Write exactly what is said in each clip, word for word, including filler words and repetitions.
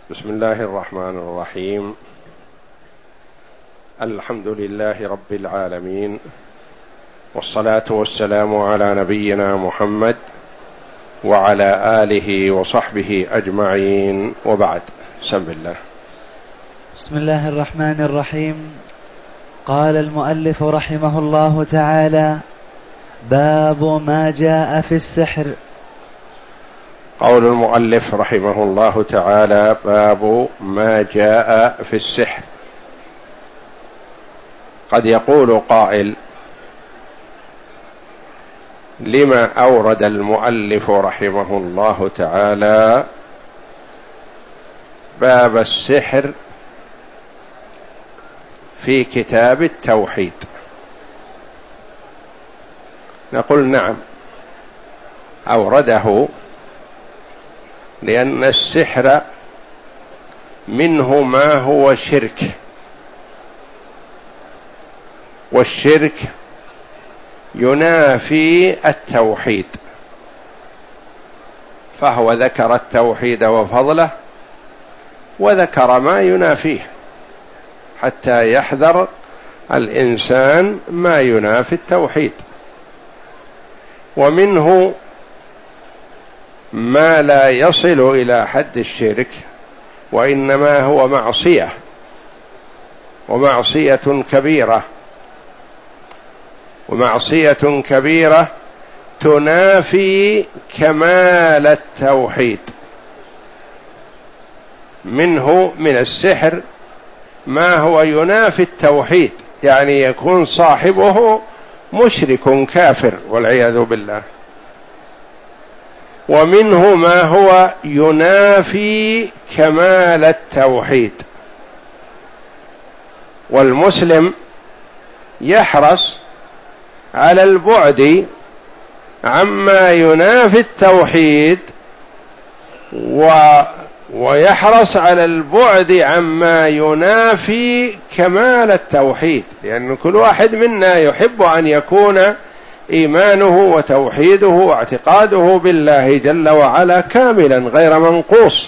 بسم الله الرحمن الرحيم. الحمد لله رب العالمين، والصلاة والسلام على نبينا محمد وعلى آله وصحبه أجمعين، وبعد. بسم الله. بسم الله الرحمن الرحيم. قال المؤلف رحمه الله تعالى: باب ما جاء في السحر. قول المؤلف رحمه الله تعالى: باب ما جاء في السحر. قد يقول قائل: لما أورد المؤلف رحمه الله تعالى باب السحر في كتاب التوحيد؟ نقول: نعم، أورده لأن السحر منه ما هو شرك، والشرك ينافي التوحيد، فهو ذكر التوحيد وفضله وذكر ما ينافيه حتى يحذر الإنسان ما ينافي التوحيد. ومنه ما لا يصل إلى حد الشرك، وإنما هو معصية، ومعصية كبيرة، ومعصية كبيرة تنافي كمال التوحيد. منه من السحر ما هو ينافي التوحيد، يعني يكون صاحبه مشرك كافر والعياذ بالله. ومنه ما هو ينافي كمال التوحيد، والمسلم يحرص على البعد عما ينافي التوحيد، و ويحرص على البعد عما ينافي كمال التوحيد، لأن كل واحد منا يحب أن يكون إيمانه وتوحيده واعتقاده بالله جل وعلا كاملا غير منقوص.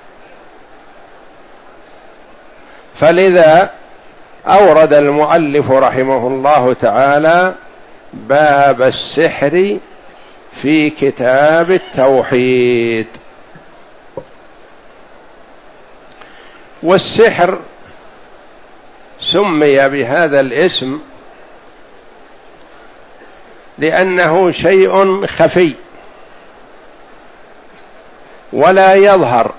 فلذا أورد المؤلف رحمه الله تعالى باب السحر في كتاب التوحيد. والسحر سمي بهذا الاسم لأنه شيء خفي ولا يظهر،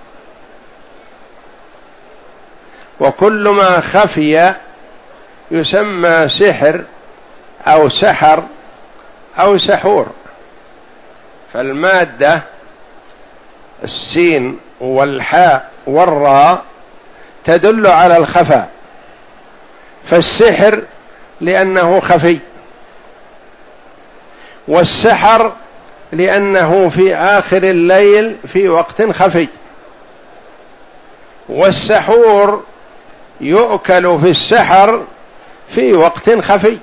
وكل ما خفي يسمى سحر أو سحر أو سحور. فالمادة السين والحاء والراء تدل على الخفاء، فالسحر لأنه خفي، والسحر لأنه في آخر الليل في وقت خفي، والسحور يؤكل في السحر في وقت خفي.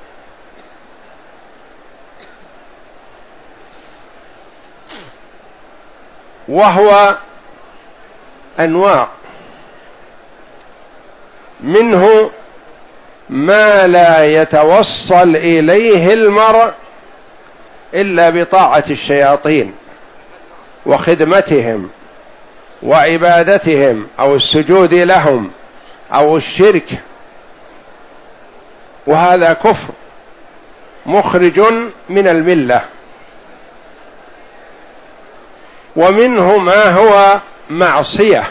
وهو أنواع، منه ما لا يتوصل إليه المرء إلا بطاعة الشياطين وخدمتهم وعبادتهم أو السجود لهم أو الشرك، وهذا كفر مخرج من الملة. ومنه ما هو معصية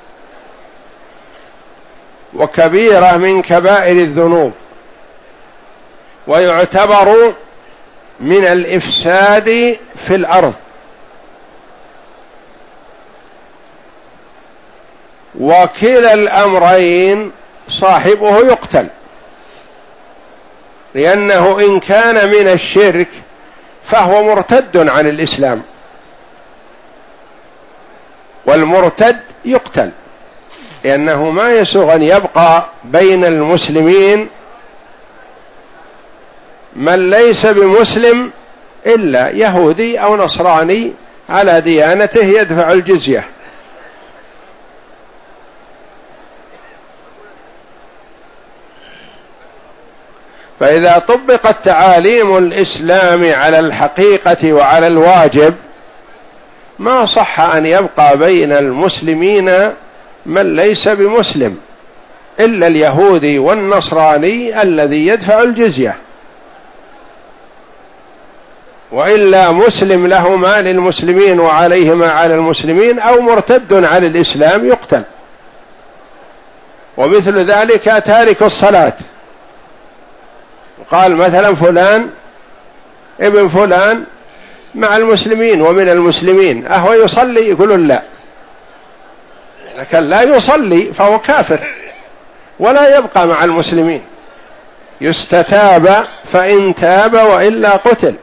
وكبيرة من كبائر الذنوب، ويعتبر من الإفساد في الأرض، وكلا الأمرين صاحبه يقتل، لأنه إن كان من الشرك فهو مرتد عن الإسلام، والمرتد يقتل، لأنه ما يسوغ أن يبقى بين المسلمين من ليس بمسلم إلا يهودي أو نصراني على ديانته يدفع الجزية، فإذا طبقت تعاليم الإسلام على الحقيقة وعلى الواجب ما صح أن يبقى بين المسلمين من ليس بمسلم إلا اليهودي والنصراني الذي يدفع الجزية، وإلا مسلم له ما للمسلمين وعليه ما على المسلمين أو مرتد عن الإسلام يقتل. ومثل ذلك تارك الصلاة، قال مثلا فلان ابن فلان مع المسلمين ومن المسلمين أهو يصلي، يقولون لا، لكن لا يصلي فهو كافر ولا يبقى مع المسلمين، يستتاب فإن تاب وإلا قتل.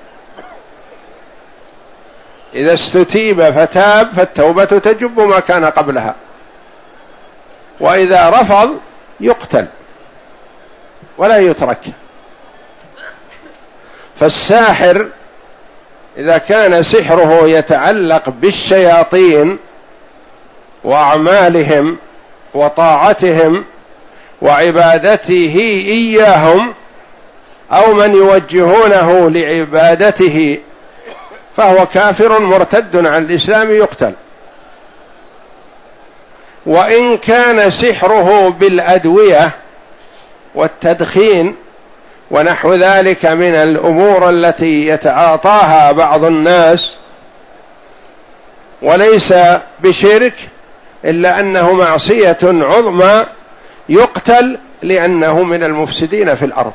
إذا استتيب فتاب فالتوبة تجب ما كان قبلها، وإذا رفض يقتل ولا يترك. فالساحر إذا كان سحره يتعلق بالشياطين وأعمالهم وطاعتهم وعبادته إياهم أو من يوجهونه لعبادته فهو كافر مرتد عن الإسلام يقتل. وإن كان سحره بالأدوية والتدخين ونحو ذلك من الأمور التي يتعاطاها بعض الناس وليس بشرك إلا أنه معصية عظمى يقتل لأنه من المفسدين في الأرض.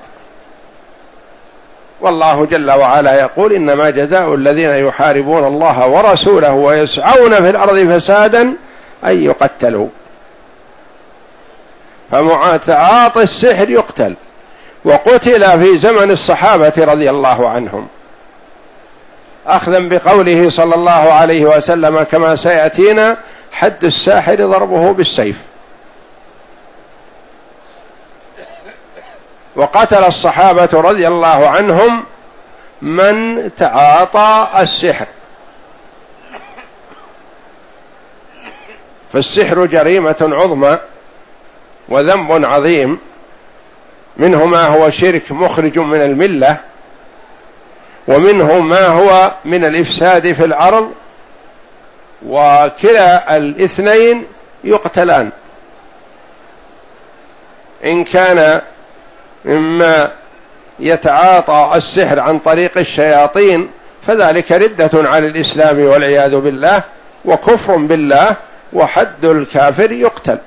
والله جل وعلا يقول إنما جزاء الذين يحاربون الله ورسوله ويسعون في الأرض فسادا أن يقتلوا. فمعاطي السحر يقتل، وقتل في زمن الصحابة رضي الله عنهم أخذا بقوله صلى الله عليه وسلم كما سيأتينا: حد الساحر ضربه بالسيف. وقتل الصحابة رضي الله عنهم من تعاطى السحر. فالسحر جريمة عظمى وذنب عظيم، منه ما هو شرك مخرج من الملة، ومنه ما هو من الإفساد في الأرض، وكلا الاثنين يقتلان. إن كان مما يتعاطى السحر عن طريق الشياطين فذلك ردة عن الإسلام والعياذ بالله وكفر بالله، وحد الكافر يقتل.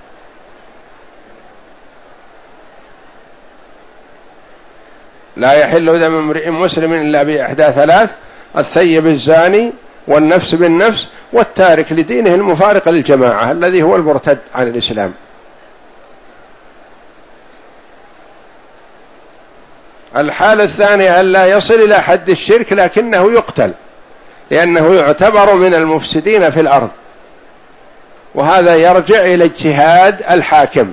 لا يحل دم امرئ مسلم إلا بإحدى ثلاث: الثيب الزاني، والنفس بالنفس، والتارك لدينه المفارق للجماعة الذي هو المرتد عن الإسلام. الحالة الثانية أن لا يصل إلى حد الشرك لكنه يقتل لأنه يعتبر من المفسدين في الأرض، وهذا يرجع إلى اجتهاد الحاكم.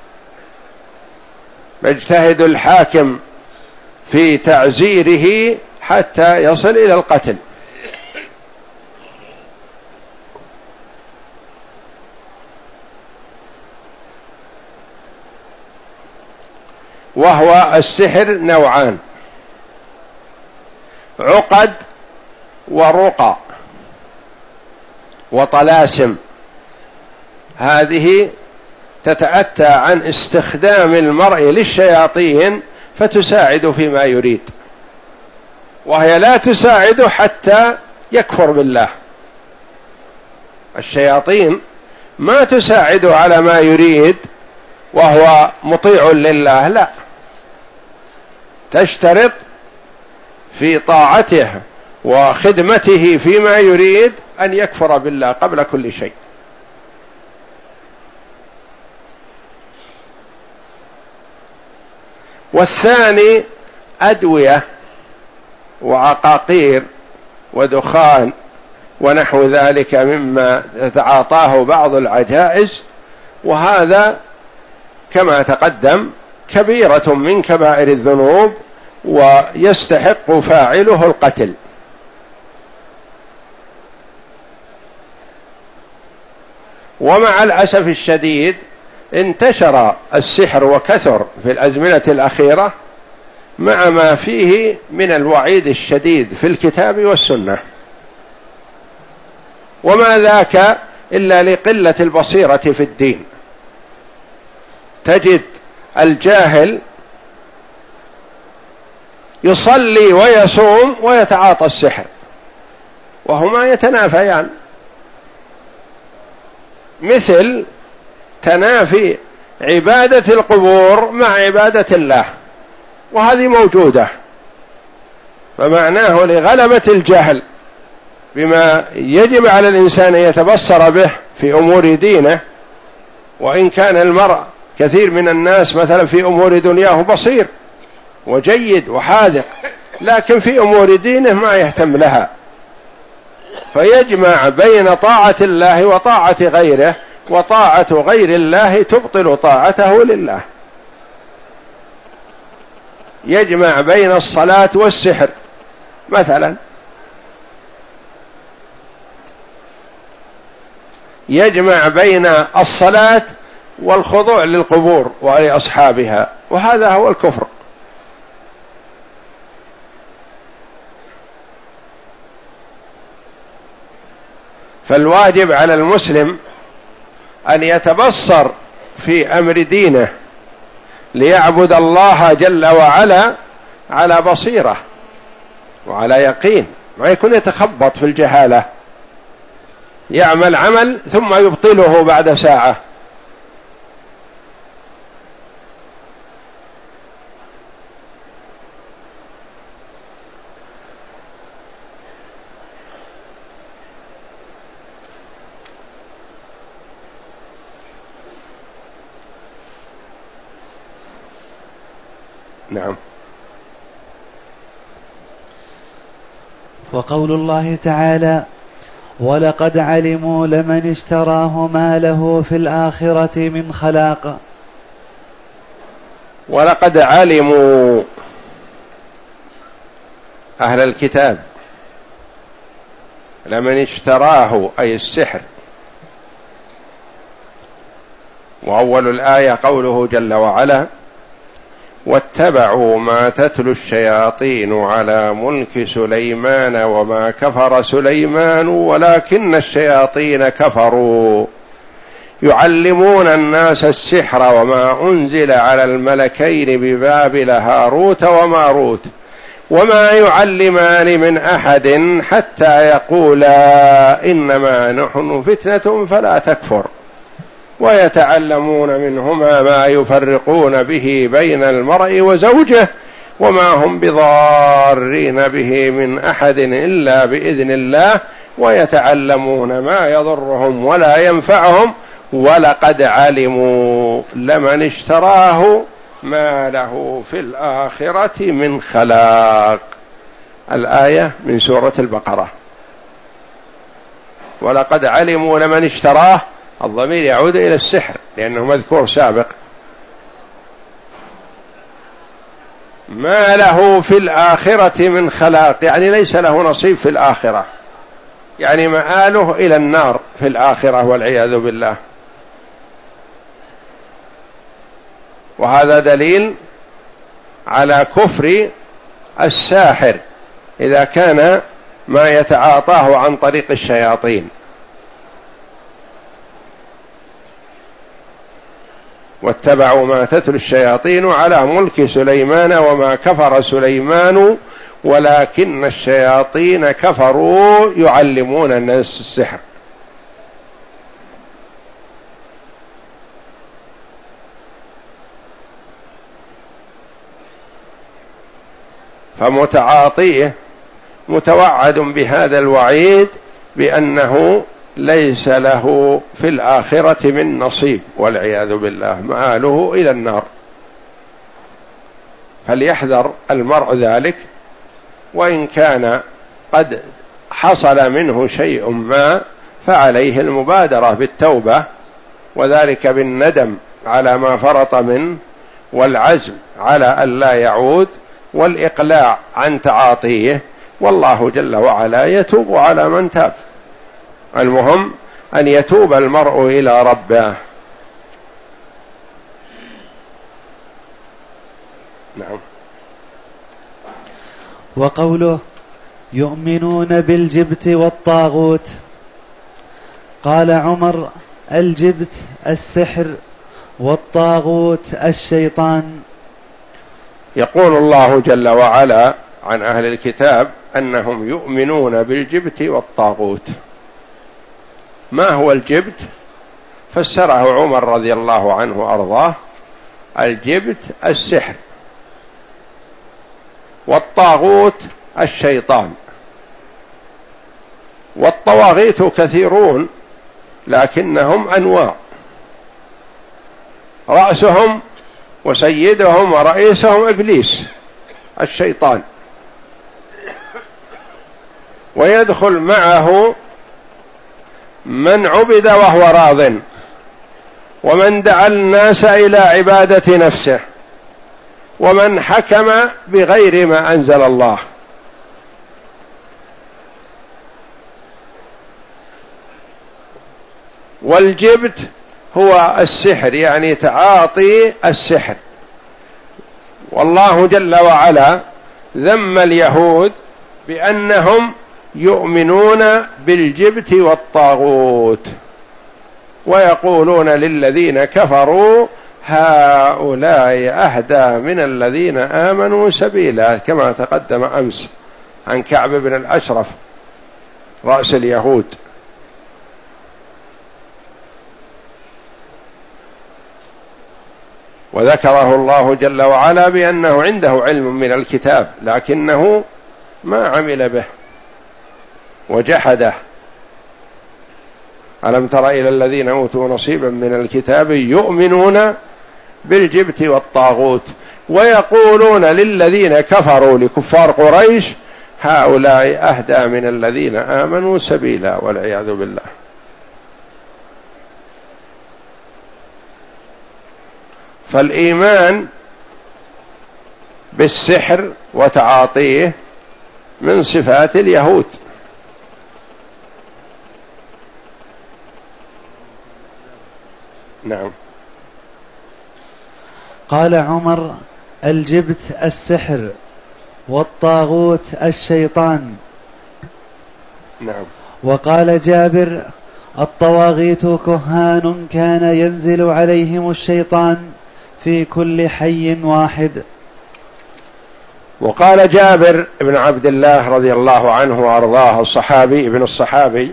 يجتهد الحاكم في تعزيره حتى يصل إلى القتل. وهو السحر نوعان: عقد ورقى وطلاسم. هذه تتأتى عن استخدام المرء للشياطين فتساعد فيما يريد، وهي لا تساعد حتى يكفر بالله. الشياطين ما تساعد على ما يريد وهو مطيع لله، لا، تشترط في طاعته وخدمته فيما يريد أن يكفر بالله قبل كل شيء. والثاني أدوية وعقاقير ودخان ونحو ذلك مما تتعاطاه بعض العجائز، وهذا كما تقدم كبيرة من كبائر الذنوب ويستحق فاعله القتل. ومع الأسف الشديد انتشر السحر وكثر في الأزمنة الأخيرة، مع ما فيه من الوعيد الشديد في الكتاب والسنة، وما ذاك إلا لقلة البصيرة في الدين. تجد الجاهل يصلي ويصوم ويتعاطى السحر، وهما يتنافيان، مثل تنافي عبادة القبور مع عبادة الله، وهذه موجودة. فمعناه لغلبة الجهل بما يجب على الإنسان يتبصر به في أمور دينه، وإن كان المرء كثير من الناس مثلا في أمور دنياه بصير وجيد وحاذق، لكن في أمور دينه ما يهتم لها، فيجمع بين طاعة الله وطاعة غيره، وطاعة غير الله تبطل طاعته لله. يجمع بين الصلاة والسحر مثلا، يجمع بين الصلاة والخضوع للقبور ولأصحابها، وهذا هو الكفر. فالواجب على المسلم أن يتبصر في أمر دينه ليعبد الله جل وعلا على بصيرة وعلى يقين، ما يكون يتخبط في الجهالة، يعمل عمل ثم يبطله بعد ساعة. نعم. وقول الله تعالى: ولقد علموا لمن اشتراه ما له في الآخرة من خلاق. ولقد علموا أهل الكتاب لمن اشتراه أي السحر. وأول الآية قوله جل وعلا: واتبعوا ما تتلو الشياطين على ملك سليمان وما كفر سليمان ولكن الشياطين كفروا يعلمون الناس السحر وما أنزل على الملكين ببابل هاروت وماروت وما يعلمان من أحد حتى يقولا إنما نحن فتنة فلا تكفر ويتعلمون منهما ما يفرقون به بين المرء وزوجه وما هم بضارين به من أحد إلا بإذن الله ويتعلمون ما يضرهم ولا ينفعهم ولقد علموا لمن اشتراه ما له في الآخرة من خلاق. الآية من سورة البقرة. ولقد علموا لمن اشتراه، الضمير يعود إلى السحر لأنه مذكور سابق. ما له في الآخرة من خلاق يعني ليس له نصيب في الآخرة، يعني مآله إلى النار في الآخرة والعياذ بالله. وهذا دليل على كفر الساحر إذا كان ما يتعاطاه عن طريق الشياطين. واتبعوا ما تتلو الشياطين على ملك سليمان وما كفر سليمان ولكن الشياطين كفروا يعلمون الناس السحر. فمتعاطيه متوعد بهذا الوعيد بأنه ليس له في الآخرة من نصيب والعياذ بالله، مآله إلى النار. فليحذر المرء ذلك، وإن كان قد حصل منه شيء ما فعليه المبادرة بالتوبة، وذلك بالندم على ما فرط منه والعزم على أن لا يعود والإقلاع عن تعاطيه، والله جل وعلا يتوب على من تاب. المهم أن يتوب المرء إلى ربه. نعم. وقوله يؤمنون بالجبت والطاغوت. قال عمر الجبت السحر والطاغوت الشيطان. يقول الله جل وعلا عن أهل الكتاب أنهم يؤمنون بالجبت والطاغوت. ما هو الجبت؟ فسره عمر رضي الله عنه وأرضاه: الجبت السحر، والطاغوت الشيطان. والطواغيت كثيرون لكنهم أنواع، رأسهم وسيدهم ورئيسهم إبليس الشيطان، ويدخل معه من عبد وهو راض، ومن دعا الناس إلى عبادة نفسه، ومن حكم بغير ما أنزل الله. والجبت هو السحر، يعني تعاطي السحر. والله جل وعلا ذم اليهود بأنهم يؤمنون بالجبت والطاغوت، ويقولون للذين كفروا هؤلاء أهدى من الذين آمنوا سبيلا، كما تقدم أمس عن كعب بن الأشرف رأس اليهود. وذكره الله جل وعلا بأنه عنده علم من الكتاب لكنه ما عمل به وجحده. ألم تر إلى الذين أوتوا نصيبا من الكتاب يؤمنون بالجبت والطاغوت ويقولون للذين كفروا لكفار قريش هؤلاء أهدى من الذين آمنوا سبيلا، والعياذ بالله. فالإيمان بالسحر وتعاطيه من صفات اليهود. نعم. قال عمر الجبت السحر والطاغوت الشيطان. نعم. وقال جابر الطواغيت كهان كان ينزل عليهم الشيطان في كل حي واحد. وقال جابر بن عبد الله رضي الله عنه وأرضاه الصحابي ابن الصحابي: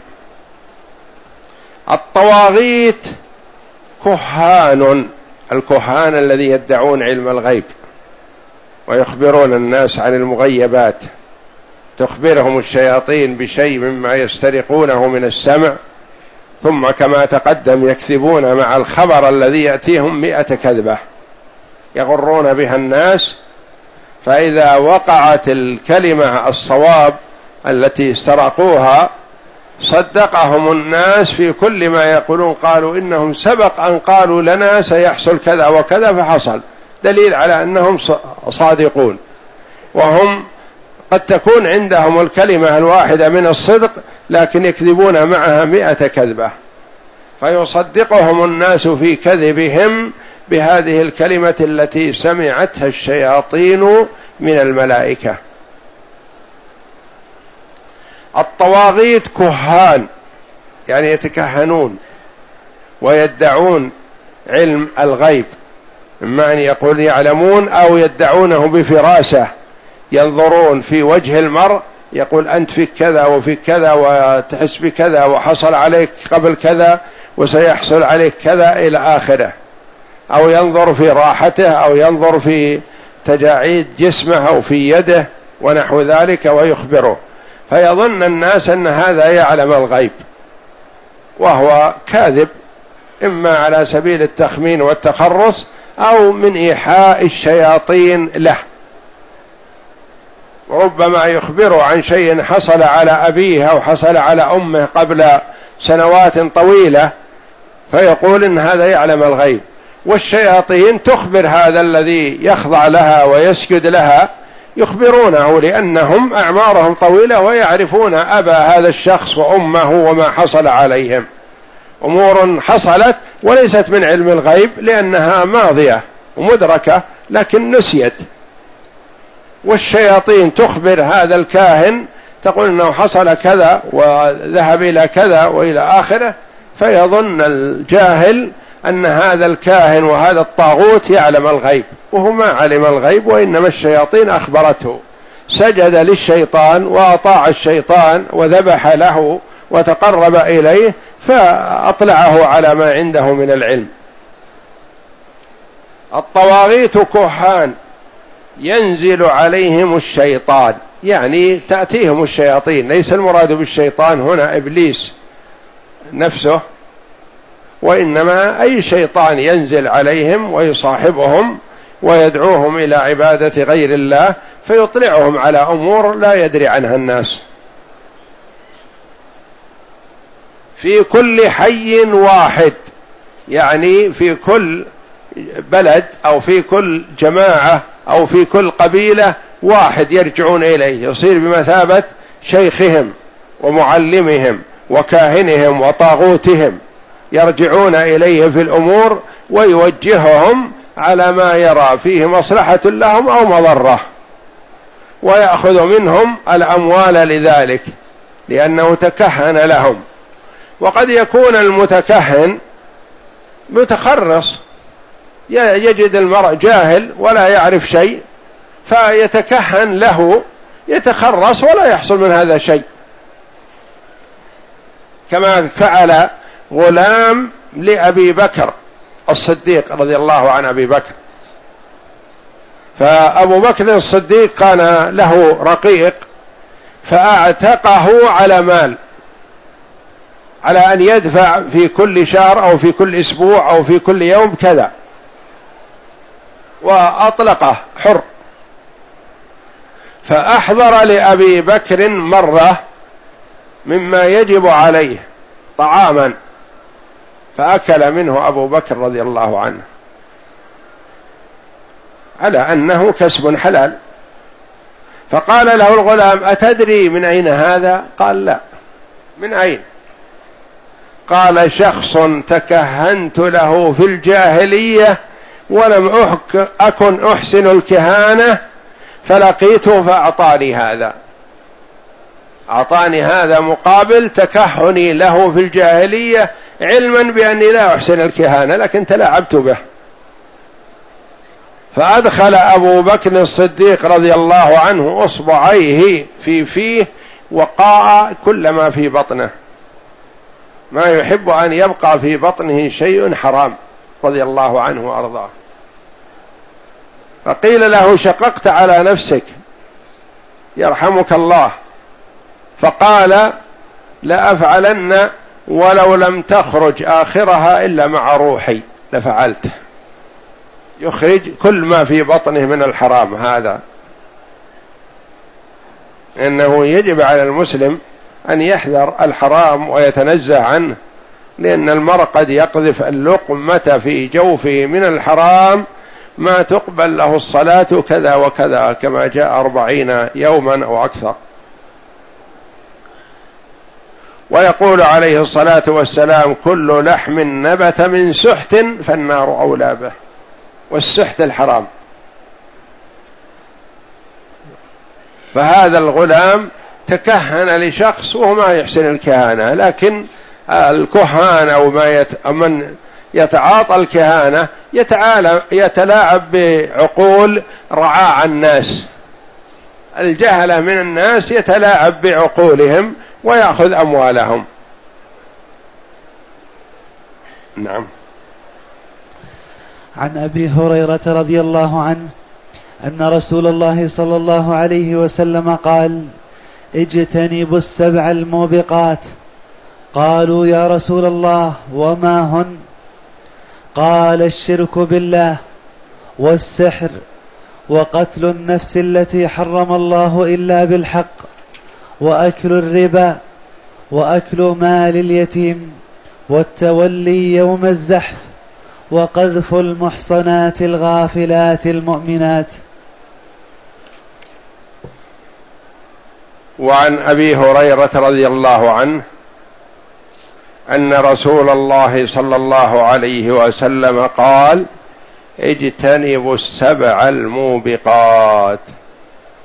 الطواغيت كهان، الكهان الذي يدعون علم الغيب ويخبرون الناس عن المغيبات، تخبرهم الشياطين بشيء مما يسترقونه من السمع، ثم كما تقدم يكذبون مع الخبر الذي يأتيهم مئة كذبة يغرون بها الناس، فإذا وقعت الكلمة الصواب التي استرقوها صدقهم الناس في كل ما يقولون. قالوا إنهم سبق أن قالوا لنا سيحصل كذا وكذا فحصل، دليل على أنهم صادقون، وهم قد تكون عندهم الكلمة الواحدة من الصدق لكن يكذبون معها مئة كذبة، فيصدقهم الناس في كذبهم بهذه الكلمة التي سمعتها الشياطين من الملائكة. الطواغيت كهان يعني يتكهنون ويدعون علم الغيب، إما أن يقول يعلمون أو يدعونه بفراسة، ينظرون في وجه المرء يقول أنت فيك كذا وفيك كذا وتحس بكذا وحصل عليك قبل كذا وسيحصل عليك كذا إلى آخره، أو ينظر في راحته أو ينظر في تجاعيد جسمه أو في يده ونحو ذلك ويخبره، فيظن الناس أن هذا يعلم الغيب، وهو كاذب، إما على سبيل التخمين والتخرص أو من إيحاء الشياطين له. ربما يخبر عن شيء حصل على أبيه أو حصل على أمه قبل سنوات طويلة فيقول إن هذا يعلم الغيب، والشياطين تخبر هذا الذي يخضع لها ويسجد لها، يخبرونه لأنهم أعمارهم طويلة ويعرفون أبا هذا الشخص وأمه وما حصل عليهم، أمور حصلت وليست من علم الغيب لأنها ماضية ومدركة لكن نسيت. والشياطين تخبر هذا الكاهن تقول انه حصل كذا وذهب الى كذا والى اخره، فيظن الجاهل ان هذا الكاهن وهذا الطاغوت يعلم الغيب، وهو ما علم الغيب، وانما الشياطين اخبرته، سجد للشيطان واطاع الشيطان وذبح له وتقرب اليه فاطلعه على ما عنده من العلم. الطواغيت كهان ينزل عليهم الشيطان، يعني تأتيهم الشياطين، ليس المراد بالشيطان هنا إبليس نفسه، وإنما أي شيطان ينزل عليهم ويصاحبهم ويدعوهم إلى عبادة غير الله، فيطلعهم على أمور لا يدري عنها الناس. في كل حي واحد، يعني في كل بلد أو في كل جماعة أو في كل قبيلة واحد يرجعون إليه، يصير بمثابة شيخهم ومعلمهم وكاهنهم وطاغوتهم، يرجعون إليه في الأمور ويوجههم على ما يرى فيه مصلحة لهم أو مضرة، ويأخذ منهم الأموال لذلك لأنه تكهن لهم. وقد يكون المتكهن متخرص، يجد المرء جاهل ولا يعرف شيء فيتكهن له، يتخرص ولا يحصل من هذا شيء، كما فعل غلام لأبي بكر الصديق رضي الله عن أبي بكر. فأبو بكر الصديق كان له رقيق فأعتقه على مال، على أن يدفع في كل شهر أو في كل أسبوع أو في كل يوم كذا، وأطلقه حر. فأحضر لأبي بكر مرة مما يجب عليه طعاما، فأكل منه أبو بكر رضي الله عنه على أنه كسب حلال. فقال له الغلام: أتدري من أين هذا؟ قال: لا. من أين؟ قال: شخص تكهنت له في الجاهلية ولم أكن أحسن الكهانة فلقيته فأعطاني هذا، أعطاني هذا مقابل تكهني له في الجاهلية علما بأني لا أحسن الكهانة، لكن تلاعبت به. فأدخل أبو بكر الصديق رضي الله عنه أصبعيه في فيه وقاء كل ما في بطنه، ما يحب أن يبقى في بطنه شيء حرام رضي الله عنه وأرضاه. فقيل له: شققت على نفسك يرحمك الله. فقال: لأفعلن ولو لم تخرج آخرها إلا مع روحي لفعلته. يخرج كل ما في بطنه من الحرام هذا. إنه يجب على المسلم أن يحذر الحرام ويتنزه عنه، لأن المرء قد يقذف اللقمة في جوفه من الحرام ما تقبل له الصلاة كذا وكذا، كما جاء أربعين يوما أو أكثر. ويقول عليه الصلاة والسلام: كل لحم نبت من سحت فالنار أولى به. والسحت الحرام. فهذا الغلام تكهن لشخص وهو ما يحسن الكهانة، لكن الكهان أو ما يت... من يتعاطى الكهانة يتلاعب بعقول رعاع الناس، الجهلة من الناس يتلاعب بعقولهم ويأخذ أموالهم. نعم. عن أبي هريرة رضي الله عنه أن رسول الله صلى الله عليه وسلم قال: اجتنبوا السبع الموبقات. قالوا: يا رسول الله وما هن؟ قال: الشرك بالله، والسحر، وقتل النفس التي حرم الله إلا بالحق، وأكل الربا، وأكل مال اليتيم، والتولي يوم الزحف، وقذف المحصنات الغافلات المؤمنات. وعن أبي هريرة رضي الله عنه أن رسول الله صلى الله عليه وسلم قال: اجتنبوا السبع الموبقات.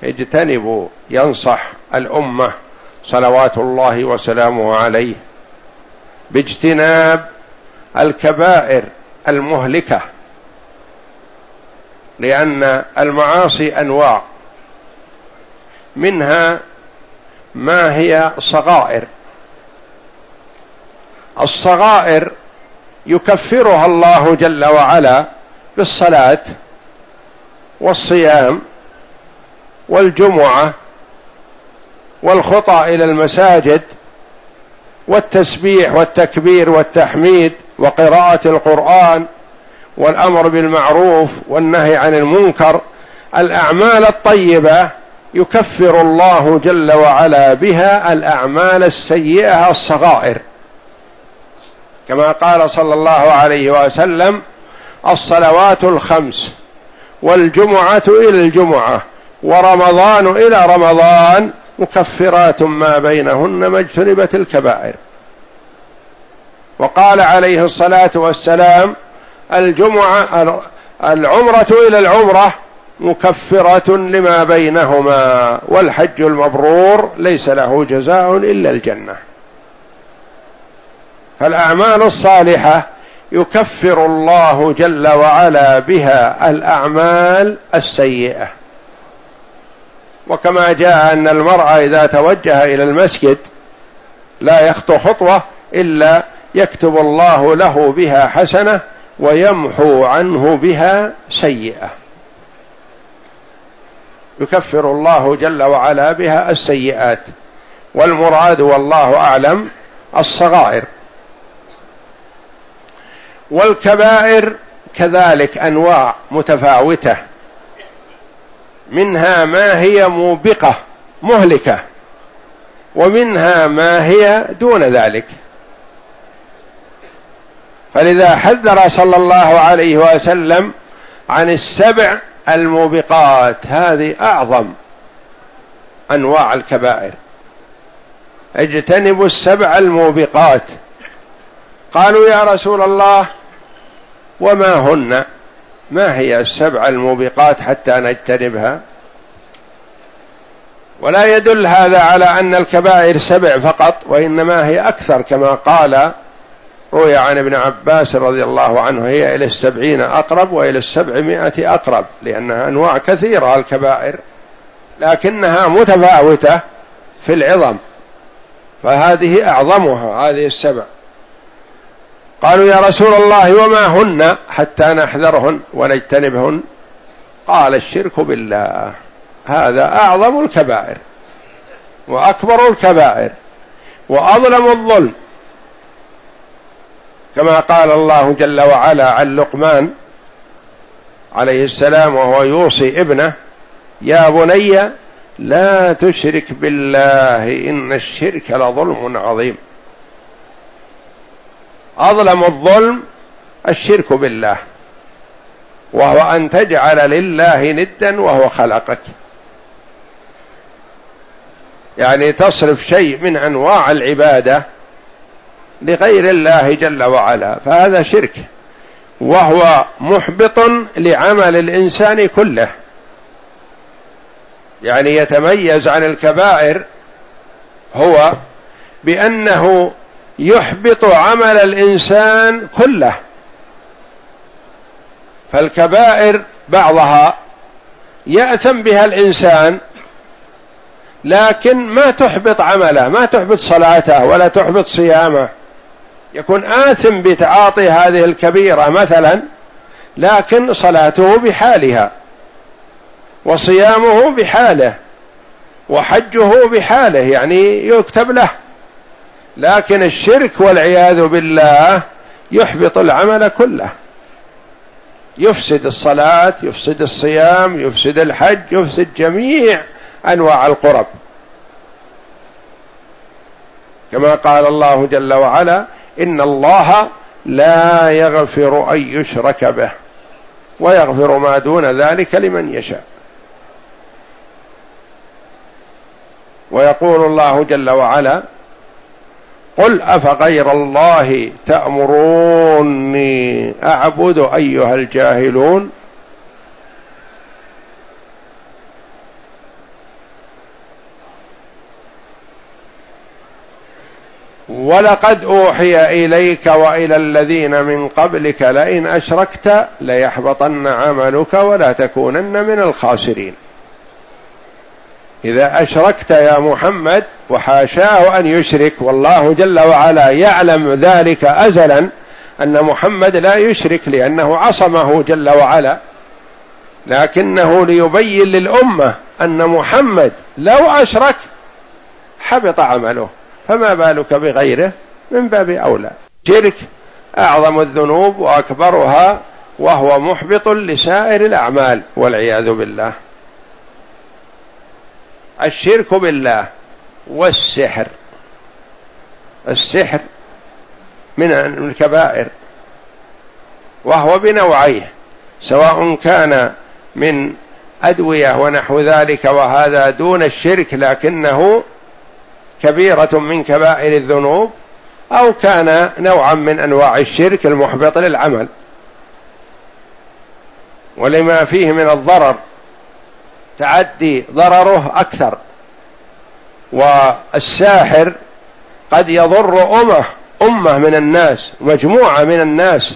اجتنبوا، ينصح الأمة صلوات الله وسلامه عليه باجتناب الكبائر المهلكة، لأن المعاصي أنواع، منها ما هي صغائر. الصغائر يكفرها الله جل وعلا بالصلاة والصيام والجمعة والخطى إلى المساجد والتسبيح والتكبير والتحميد وقراءة القرآن والأمر بالمعروف والنهي عن المنكر. الأعمال الطيبة يكفر الله جل وعلا بها الأعمال السيئة الصغائر، كما قال صلى الله عليه وسلم: الصلوات الخمس والجمعة إلى الجمعة ورمضان إلى رمضان مكفرات ما بينهن ما اجتنبت الكبائر. وقال عليه الصلاة والسلام: الجمعة العمرة إلى العمرة مكفرة لما بينهما، والحج المبرور ليس له جزاء إلا الجنة. فالأعمال الصالحة يكفر الله جل وعلا بها الأعمال السيئة. وكما جاء أن المرء إذا توجه إلى المسجد لا يخطو خطوة إلا يكتب الله له بها حسنة ويمحو عنه بها سيئة، يكفر الله جل وعلا بها السيئات، والمراد والله أعلم الصغائر. والكبائر كذلك أنواع متفاوتة، منها ما هي موبقة مهلكة، ومنها ما هي دون ذلك. فلذا حذر صلى الله عليه وسلم عن السبع الموبقات، هذه أعظم أنواع الكبائر، اجتنبوا السبع الموبقات. قالوا: يا رسول الله وما هن؟ ما هي السبع الموبقات حتى نجتنبها؟ ولا يدل هذا على أن الكبائر سبع فقط، وإنما هي أكثر، كما قال روي عن ابن عباس رضي الله عنه: هي إلى السبعين أقرب وإلى السبعمائة أقرب، لأنها أنواع كثيرة الكبائر لكنها متفاوتة في العظم، فهذه أعظمها هذه السبع. قالوا: يا رسول الله وما هن حتى نحذرهن ونجتنبهن؟ قال: الشرك بالله، هذا أعظم الكبائر وأكبر الكبائر وأظلم الظلم، كما قال الله جل وعلا عن لقمان عليه السلام وهو يوصي ابنه: يا بني لا تشرك بالله إن الشرك لظلم عظيم. أظلم الظلم الشرك بالله، وهو أن تجعل لله ندا وهو خلقك، يعني تصرف شيء من أنواع العبادة لغير الله جل وعلا، فهذا شرك، وهو محبط لعمل الإنسان كله. يعني يتميز عن الكبائر هو بأنه يحبط عمل الإنسان كله. فالكبائر بعضها يأثم بها الإنسان لكن ما تحبط عمله، ما تحبط صلاته ولا تحبط صيامه، يكون آثم بتعاطي هذه الكبيرة مثلا، لكن صلاته بحالها وصيامه بحاله وحجه بحاله، يعني يكتب له. لكن الشرك والعياذ بالله يحبط العمل كله، يفسد الصلاة، يفسد الصيام، يفسد الحج، يفسد جميع أنواع القرب، كما قال الله جل وعلا: إن الله لا يغفر أن يشرك به ويغفر ما دون ذلك لمن يشاء. ويقول الله جل وعلا: قل أفغير الله تأمروني أعبد أيها الجاهلون. ولقد أوحي إليك وإلى الذين من قبلك لئن أشركت ليحبطن عملك ولا تكونن من الخاسرين. إذا أشركت يا محمد، وحاشاه أن يشرك، والله جل وعلا يعلم ذلك أزلا أن محمد لا يشرك لأنه عصمه جل وعلا، لكنه ليبين للأمة أن محمد لو أشرك حبط عمله، فما بالك بغيره من باب أولى. شرك أعظم الذنوب وأكبرها، وهو محبط لسائر الأعمال والعياذ بالله. الشرك بالله والسحر، السحر من الكبائر، وهو بنوعيه، سواء كان من أدوية ونحو ذلك، وهذا دون الشرك لكنه كبيرة من كبائر الذنوب، أو كان نوعا من أنواع الشرك المحبط للعمل ولما فيه من الضرر، تعدي ضرره أكثر. والساحر قد يضر أمة أمة من الناس، مجموعة من الناس،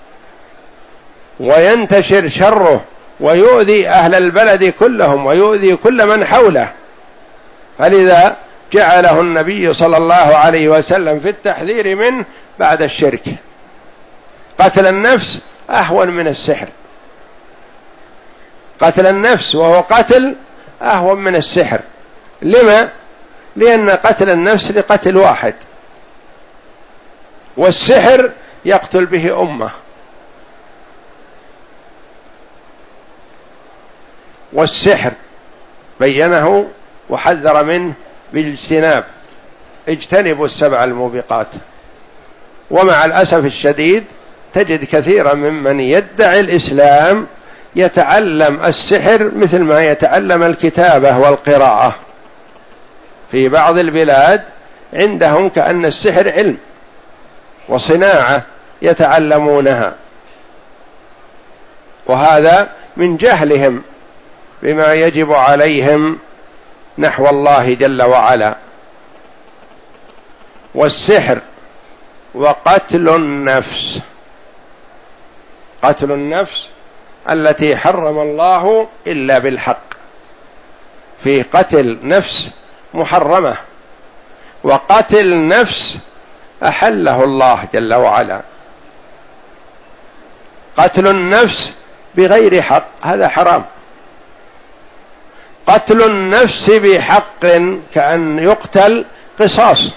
وينتشر شره ويؤذي أهل البلد كلهم ويؤذي كل من حوله. فلذا جعله النبي صلى الله عليه وسلم في التحذير منه بعد الشرك. قتل النفس أهون من السحر، قتل النفس وهو قتل أهون من السحر. لما؟ لأن قتل النفس لقتل واحد، والسحر يقتل به أمة. والسحر بينه وحذر منه بالاجتناب، اجتنبوا السبع الموبقات. ومع الأسف الشديد تجد كثيرا ممن يدعي الإسلام يتعلم السحر مثل ما يتعلم الكتابة والقراءة. في بعض البلاد عندهم كأن السحر علم وصناعة يتعلمونها، وهذا من جهلهم بما يجب عليهم نحو الله جل وعلا. والسحر وقتل النفس، قتل النفس التي حرم الله إلا بالحق، في قتل نفس محرمة، وقتل نفس أحله الله جل وعلا. قتل النفس بغير حق هذا حرام. قتل النفس بحق كأن يقتل قصاص،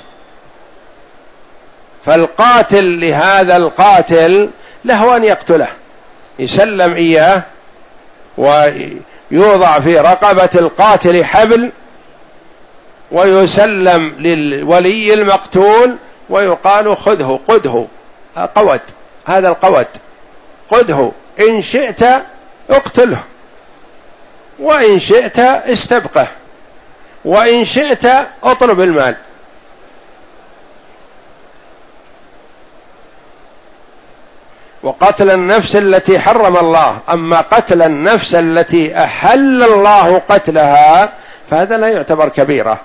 فالقاتل لهذا القاتل له أن يقتله، يسلم إياه ويوضع في رقبة القاتل حبل ويسلم للولي المقتول ويقال خذه قده قود، هذا القود قده، إن شئت اقتله، وإن شئت استبقه، وإن شئت اطلب المال. وقتل النفس التي حرم الله. أما قتل النفس التي أحل الله قتلها فهذا لا يعتبر كبيرة،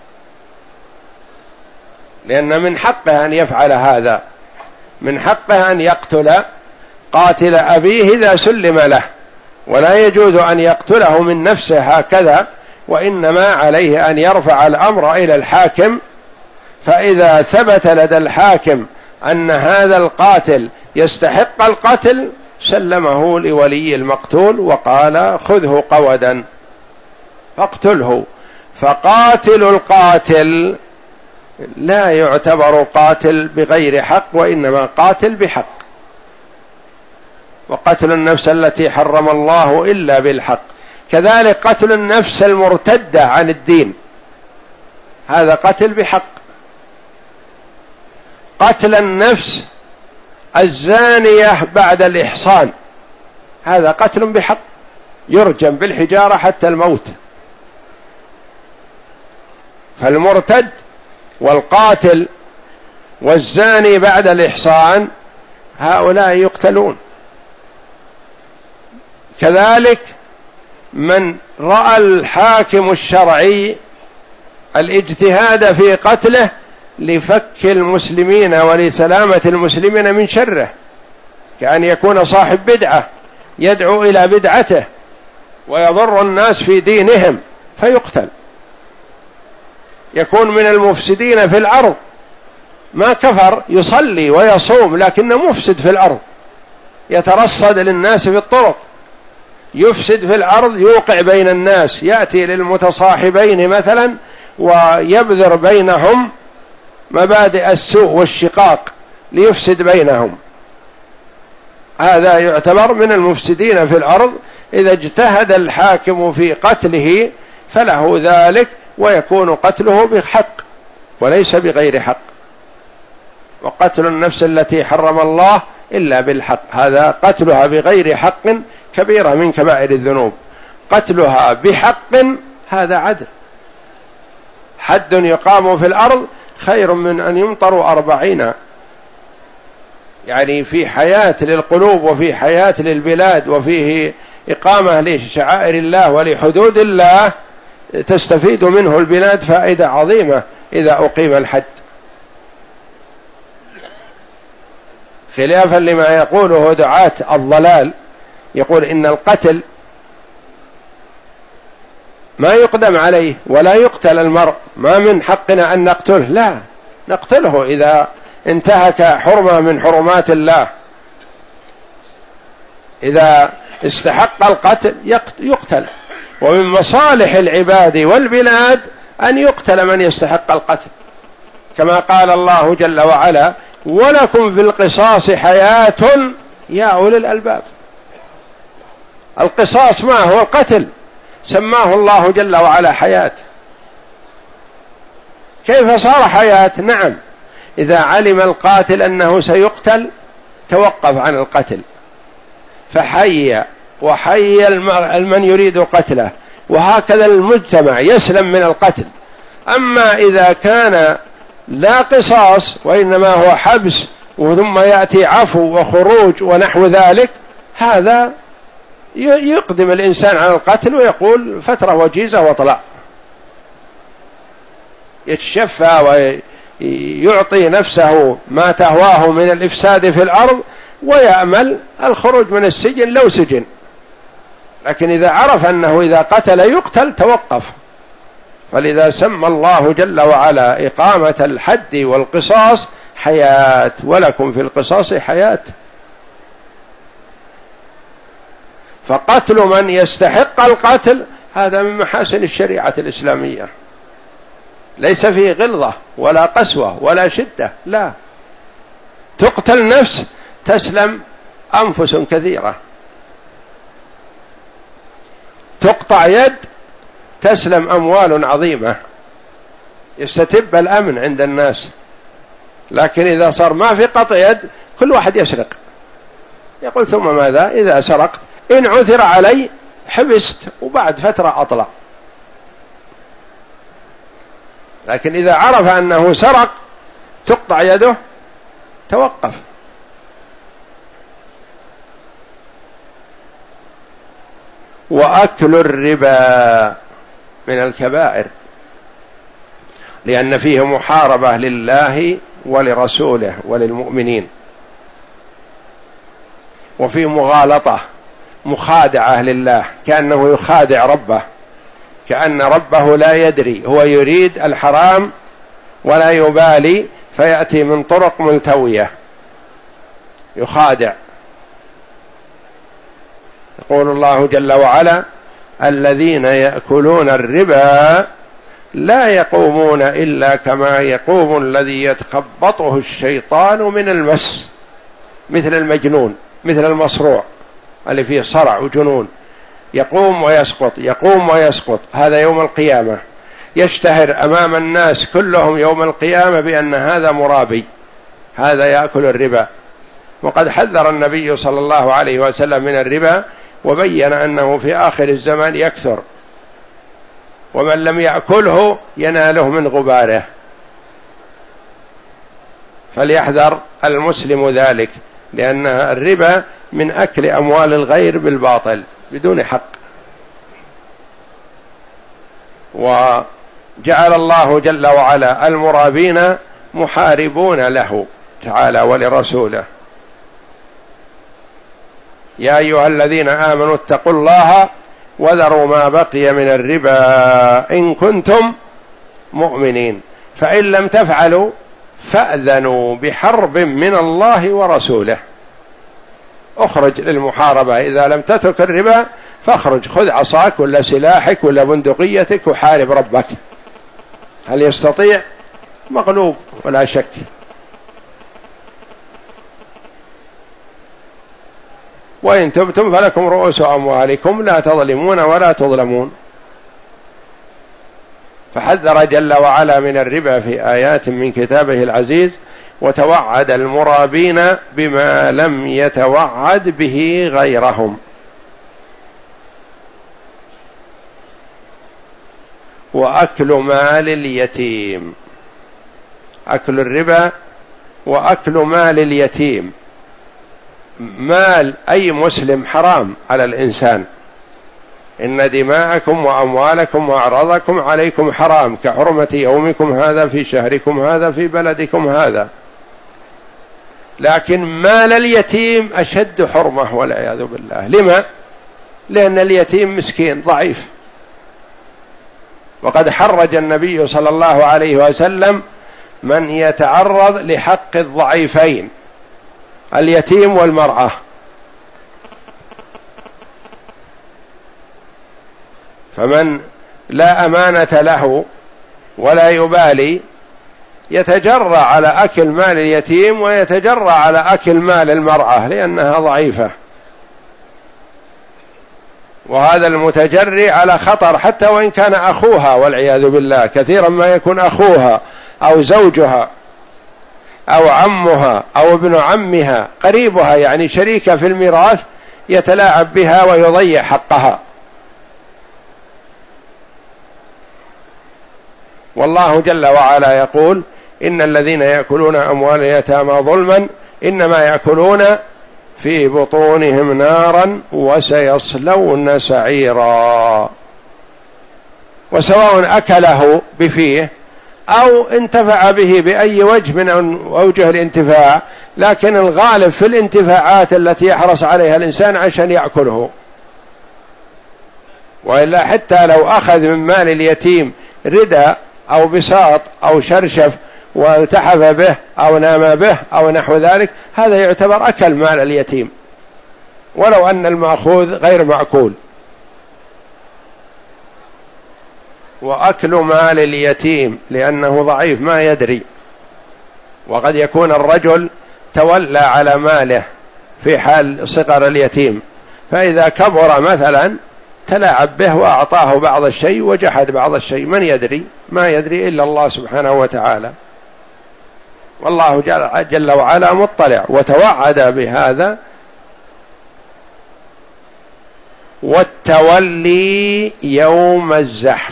لأن من حقه أن يفعل هذا، من حقه أن يقتل قاتل أبيه إذا سلم له، ولا يجوز أن يقتله من نفسه هكذا، وإنما عليه أن يرفع الأمر إلى الحاكم، فإذا ثبت لدى الحاكم أن هذا القاتل يستحق القتل سلمه لولي المقتول وقال خذه قودا فاقتله. فقاتل القاتل لا يعتبر قاتل بغير حق، وإنما قاتل بحق. وقتل النفس التي حرم الله إلا بالحق. كذلك قتل النفس المرتدة عن الدين، هذا قتل بحق. قتل النفس الزانية بعد الإحصان، هذا قتل بحق، يرجم بالحجارة حتى الموت. فالمرتد والقاتل والزاني بعد الإحصان هؤلاء يقتلون. كذلك من رأى الحاكم الشرعي الاجتهاد في قتله لفك المسلمين ولسلامة المسلمين من شره، كأن يكون صاحب بدعة يدعو إلى بدعته ويضر الناس في دينهم فيقتل، يكون من المفسدين في الأرض، ما كفر، يصلي ويصوم لكنه مفسد في الأرض، يترصد للناس في الطرق، يفسد في الأرض، يوقع بين الناس، يأتي للمتصاحبين مثلا ويبذر بينهم مبادئ السوء والشقاق ليفسد بينهم، هذا يعتبر من المفسدين في الأرض. إذا اجتهد الحاكم في قتله فله ذلك، ويكون قتله بحق وليس بغير حق. وقتل النفس التي حرم الله إلا بالحق، هذا قتلها بغير حق كبيرة من كبائر الذنوب، قتلها بحق هذا عدل، حد يقام في الأرض خير من أن يمطروا أربعين، يعني في حياة للقلوب وفي حياة للبلاد وفيه إقامة لشعائر الله ولحدود الله، تستفيد منه البلاد فائدة عظيمة إذا أقيم الحد، خلافا لما يقوله دعاة الضلال، يقول إن القتل ما يقدم عليه ولا يقتل المرء، ما من حقنا أن نقتله، لا، نقتله إذا انتهك حرمة من حرمات الله، إذا استحق القتل يقتل. ومن مصالح العباد والبلاد أن يقتل من يستحق القتل، كما قال الله جل وعلا: ولكم في القصاص حياة يا أولي الألباب. القصاص ما هو القتل، سماه الله جل وعلا حياة. كيف صار حياة؟ نعم، إذا علم القاتل أنه سيقتل توقف عن القتل فحي وحي من يريد قتله، وهكذا المجتمع يسلم من القتل. أما إذا كان لا قصاص وإنما هو حبس ثم يأتي عفو وخروج ونحو ذلك، هذا يقدم الإنسان على القتل ويقول فترة وجيزة واطلع، يتشفى ويعطي نفسه ما تهواه من الإفساد في الأرض ويأمل الخروج من السجن لو سجن. لكن إذا عرف أنه إذا قتل يقتل توقف. فلذا سمى الله جل وعلا إقامة الحد والقصاص حياة، ولكم في القصاص حياة. فقتل من يستحق القتل هذا من محاسن الشريعة الإسلامية، ليس فيه غلظة ولا قسوة ولا شدة، لا، تقتل نفس تسلم أنفس كثيرة، تقطع يد تسلم أموال عظيمة، يستتب الأمن عند الناس. لكن إذا صار ما في قطع يد كل واحد يسرق، يقول ثم ماذا إذا سرقت؟ إن عثر علي حبست وبعد فترة أطلع. لكن إذا عرف أنه سرق تقطع يده توقف. وأكل الربا من الكبائر، لأن فيه محاربة لله ولرسوله وللمؤمنين، وفيه مغالطة مخادعة لله، كأنه يخادع ربه، كأن ربه لا يدري، هو يريد الحرام ولا يبالي فيأتي من طرق ملتوية يخادع. يقول الله جل وعلا: الذين يأكلون الربا لا يقومون إلا كما يقوم الذي يتخبطه الشيطان من المس، مثل المجنون، مثل المصروع اللي فيه صرع وجنون، يقوم ويسقط يقوم ويسقط. هذا يوم القيامة يشتهر أمام الناس كلهم يوم القيامة بأن هذا مرابي، هذا يأكل الربا. وقد حذر النبي صلى الله عليه وسلم من الربا، وبين أنه في آخر الزمان يكثر، ومن لم يأكله يناله من غباره، فليحذر المسلم ذلك، لأن الربا من أكل أموال الغير بالباطل بدون حق. وجعل الله جل وعلا المرابين محاربون له تعالى ولرسوله. يا أيها الذين آمنوا اتقوا الله وذروا ما بقي من الربا إن كنتم مؤمنين فإن لم تفعلوا فأذنوا بحرب من الله ورسوله. اخرج للمحاربة، إذا لم تترك الربا فاخرج، خذ عصاك ولا سلاحك ولا بندقيتك وحارب ربك. هل يستطيع؟ مغلوب ولا شك. وإن تبتم فلكم رؤوس أموالكم لا تظلمون ولا تظلمون. فحذر جل وعلا من الربا في آيات من كتابه العزيز، وتوعد المرابين بما لم يتوعد به غيرهم. وأكل مال اليتيم، أكل الربا وأكل مال اليتيم. مال أي مسلم حرام على الإنسان، إن دماءكم وأموالكم وأعراضكم عليكم حرام كحرمة يومكم هذا في شهركم هذا في بلدكم هذا. لكن مال اليتيم أشد حرمة والعياذ بالله. لما؟ لأن اليتيم مسكين ضعيف، وقد حرج النبي صلى الله عليه وسلم من يتعرض لحق الضعيفين اليتيم والمرأة. فمن لا أمانة له ولا يبالي يتجرأ على أكل مال اليتيم ويتجرأ على أكل مال المرأة لأنها ضعيفة، وهذا المتجرئ على خطر حتى وإن كان أخوها والعياذ بالله. كثيرا ما يكون أخوها أو زوجها أو عمها أو ابن عمها قريبها، يعني شريكة في الميراث، يتلاعب بها ويضيع حقها. والله جل وعلا يقول: إن الذين يأكلون أموال اليتامى ظلما إنما يأكلون في بطونهم نارا وسيصلون سعيرا. وسواء أكله بفيه أو انتفع به بأي وجه من أوجه الانتفاع، لكن الغالب في الانتفاعات التي يحرص عليها الإنسان عشان يأكله. وإلا حتى لو أخذ من مال اليتيم رداء أو بساط أو شرشف والتحف به أو نام به أو نحو ذلك، هذا يعتبر أكل مال اليتيم ولو أن المأخوذ غير مأكول. وأكل مال اليتيم لأنه ضعيف ما يدري، وقد يكون الرجل تولى على ماله في حال صغر اليتيم، فإذا كبر مثلا تلاعب به وأعطاه بعض الشيء وجحد بعض الشيء، من يدري؟ ما يدري إلا الله سبحانه وتعالى، والله جل وعلا مطلع. وتوعد بهذا. والتولي يوم الزحف،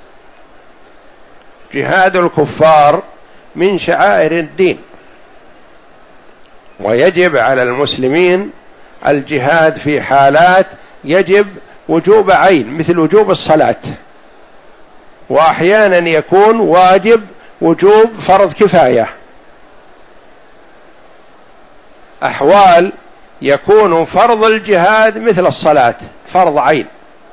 جهاد الكفار من شعائر الدين، ويجب على المسلمين الجهاد في حالات يجب وجوب عين مثل وجوب الصلاة، وأحيانا يكون واجب وجوب فرض كفاية. أحوال يكون فرض الجهاد مثل الصلاة فرض عين،